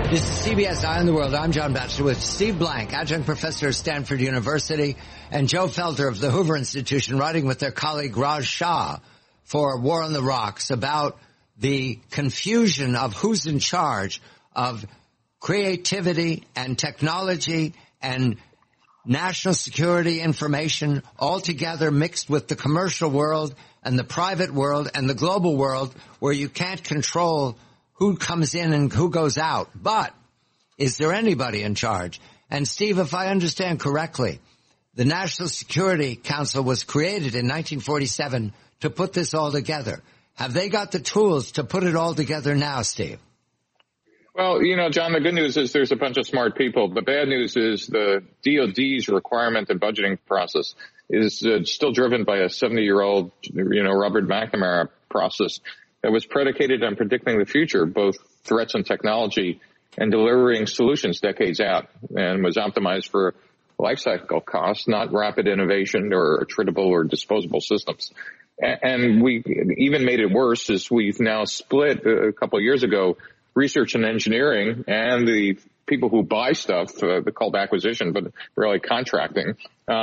This is CBS Eye on the World. I'm John Batchelor with Steve Blank, adjunct professor at Stanford University, and Joe Felter of the Hoover Institution, writing with their colleague Raj Shah for War on the Rocks about the confusion of who's in charge of creativity and technology and national security information all together mixed with the commercial world and the private world and the global world, where you can't control who comes in and who goes out. But is there anybody in charge? And Steve, if I understand correctly, the National Security Council was created in 1947 to put this all together. Have they got the tools to put it all together now, Steve? Well, John, the good news is there's a bunch of smart people. The bad news is the DOD's requirement and budgeting process is still driven by a 70-year-old, Robert McNamara process that was predicated on predicting the future, both threats and technology, and delivering solutions decades out, and was optimized for life cycle costs, not rapid innovation or attritable or disposable systems. And we even made it worse, as we've now split a couple of years ago research and engineering and the people who buy stuff, called acquisition, but really contracting.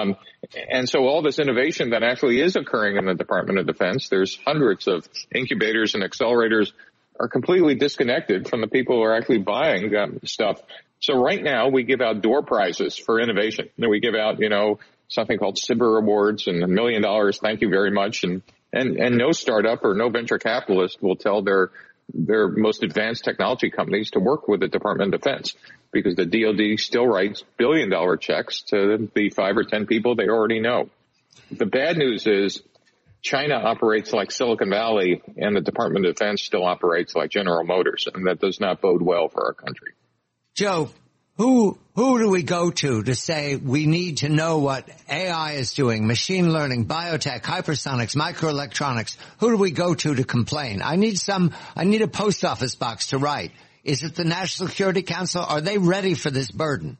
And so all this innovation that actually is occurring in the Department of Defense, there's hundreds of incubators and accelerators, are completely disconnected from the people who are actually buying stuff. So right now we give out door prizes for innovation. We give out, something called SBIR awards and $1 million. Thank you very much. And no startup or no venture capitalist will tell their most advanced technology companies to work with the Department of Defense, because the DoD still writes billion-dollar checks to the 5 or 10 people they already know. The bad news is China operates like Silicon Valley, and the Department of Defense still operates like General Motors, and that does not bode well for our country. Joe, who do we go to say we need to know what AI is doing, machine learning, biotech, hypersonics, microelectronics? Who do we go to complain? I need a post office box to write. Is it the National Security Council? Are they ready for this burden?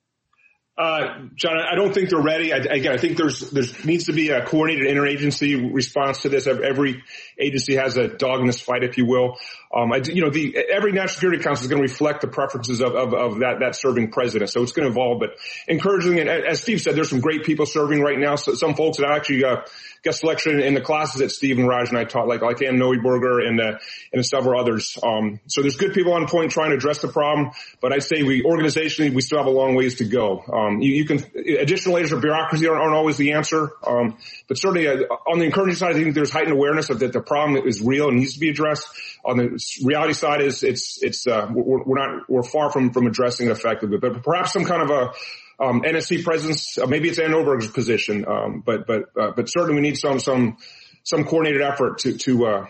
John, I don't think they're ready. I think there needs to be a coordinated interagency response to this. Every agency has a dog in this fight, if you will. Every National Security Council is going to reflect the preferences of that serving president. So it's going to evolve, but encouraging. And as Steve said, there's some great people serving right now. So some folks that actually got selection in the classes that Steve and Raj and I taught, like Ann Neuberger and several others. So there's good people on point trying to address the problem, but I'd say organizationally, we still have a long ways to go. Additional layers of bureaucracy aren't always the answer. But certainly on the encouraging side, I think there's heightened awareness that the problem is real and needs to be addressed. On the reality side we're far from addressing it effectively, but perhaps some kind of a NSC presence, maybe it's Ann Neuberger's position, but certainly we need some coordinated effort to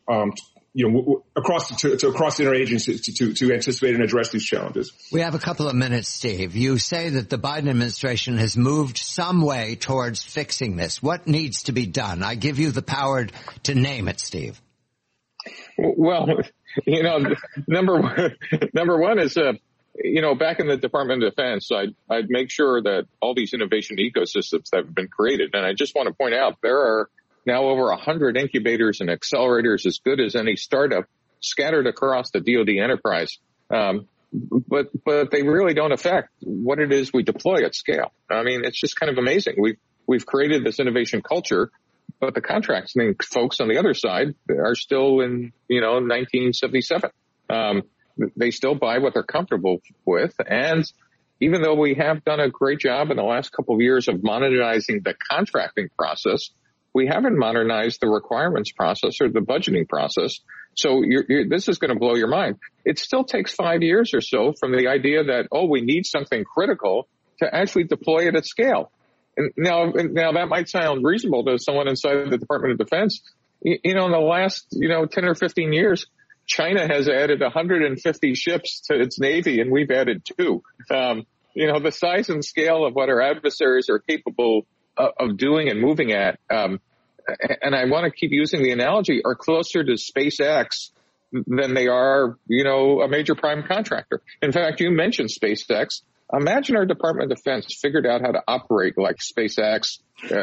across the interagency to anticipate and address these challenges. We have a couple of minutes, Steve. You say that the Biden administration has moved some way towards fixing this. What needs to be done? I give you the power to name it, Steve. Well, number one is, back in the Department of Defense, I'd make sure that all these innovation ecosystems that have been created, and I just want to point out there are now over 100 incubators and accelerators as good as any startup scattered across the DoD enterprise. But they really don't affect what it is we deploy at scale. I mean, it's just kind of amazing. We've created this innovation culture, but the contracting folks on the other side are still in, 1977. They still buy what they're comfortable with. And even though we have done a great job in the last couple of years of modernizing the contracting process, we haven't modernized the requirements process or the budgeting process. So this is going to blow your mind. It still takes 5 years or so from the idea that, we need something critical to actually deploy it at scale. And now that might sound reasonable to someone inside the Department of Defense. In the last, 10 or 15 years, China has added 150 ships to its Navy, and we've added 2. The size and scale of what our adversaries are capable of doing and moving at, and I want to keep using the analogy, are closer to SpaceX than they are, a major prime contractor. In fact, you mentioned SpaceX. Imagine our Department of Defense figured out how to operate like SpaceX.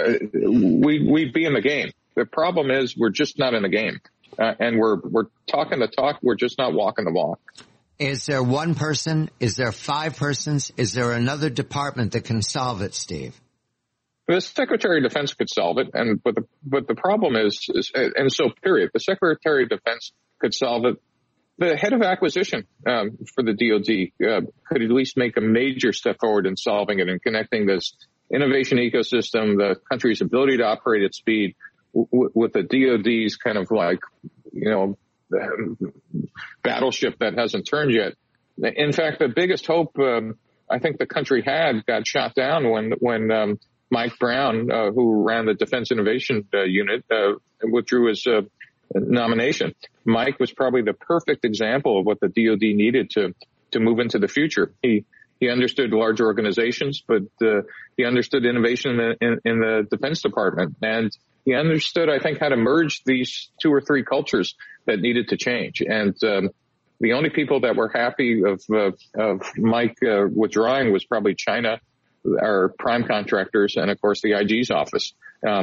We'd be in the game. The problem is we're just not in the game. And we're talking the talk. We're just not walking the walk. Is there one person? Is there 5 persons? Is there another department that can solve it, Steve? The Secretary of Defense could solve it, but the problem is, period. The Secretary of Defense could solve it. The head of acquisition for the DoD could at least make a major step forward in solving it and connecting this innovation ecosystem, the country's ability to operate at speed, with the DoD's kind of like, battleship that hasn't turned yet. In fact, the biggest hope I think the country had got shot down when Mike Brown, who ran the Defense Innovation Unit, withdrew his nomination. Mike was probably the perfect example of what the DoD needed to move into the future. He understood large organizations, but he understood innovation in the Defense Department, and he understood, I think, how to merge these 2 or 3 cultures that needed to change. And the only people that were happy of Mike withdrawing was probably China, our prime contractors, and of course the IG's office.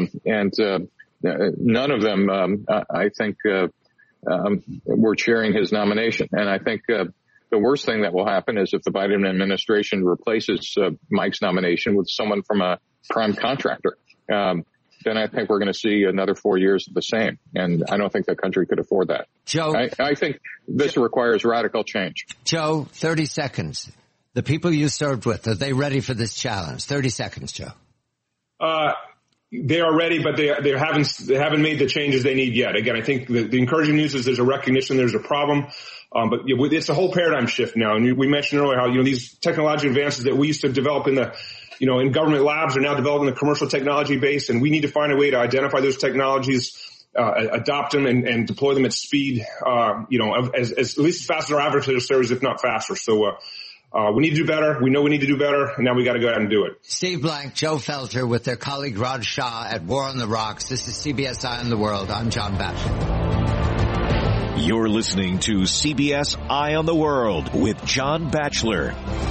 None of them, I think, were cheering his nomination. And I think the worst thing that will happen is if the Biden administration replaces Mike's nomination with someone from a prime contractor. Then I think we're going to see another 4 years of the same. And I don't think the country could afford that. Joe, I think this requires radical change. Joe, 30 seconds. The people you served with, are they ready for this challenge? 30 seconds, Joe. They are ready, but they haven't made the changes they need yet. Again, I think the encouraging news is there's a recognition there's a problem. But it's a whole paradigm shift now. And we mentioned earlier how, these technology advances that we used to develop in government labs are now developed in the commercial technology base. And we need to find a way to identify those technologies, adopt them and deploy them at speed, at least as fast as our adversaries, if not faster. So, we need to do better. We know we need to do better, and now we got to go out and do it. Steve Blank, Joe Felter with their colleague Raj Shah at War on the Rocks. This is CBS Eye on the World. I'm John Batchelor. You're listening to CBS Eye on the World with John Batchelor.